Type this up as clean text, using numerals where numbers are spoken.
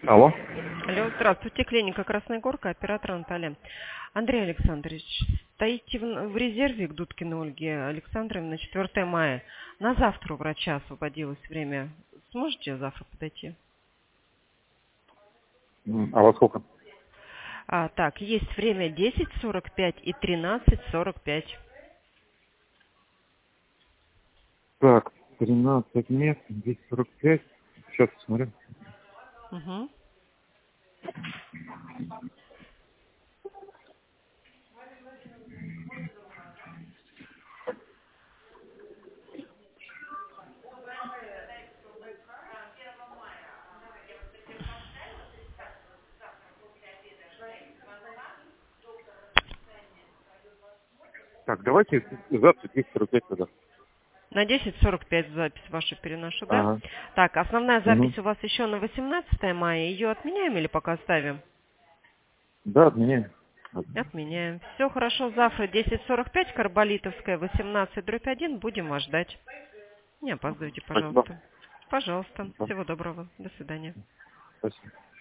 Алло. Алло, здравствуйте, клиника Красная Горка, оператор Наталья. Андрей Александрович, стоите в резерве к Дудкиной Ольге Александровне на 4 мая. На завтра у врача освободилось время. Сможете завтра подойти? А во сколько? Так, есть время 10:45 и 13:45. Так, 13 мест, 10:45. Сейчас посмотрю. Угу. Так, давайте завтра 10:45 тогда. На 10:45 запись вашу переношу, да? Ага. Так, основная Угу. запись у вас еще на 18 мая. Ее отменяем или пока ставим? Да, отменяем. Отменяем. Все хорошо. Завтра 10:45, Карболитовская, 18/1. Будем вас ждать. Не опаздывайте, Спасибо. пожалуйста. Пожалуйста. Спасибо. Всего доброго. До свидания. Спасибо.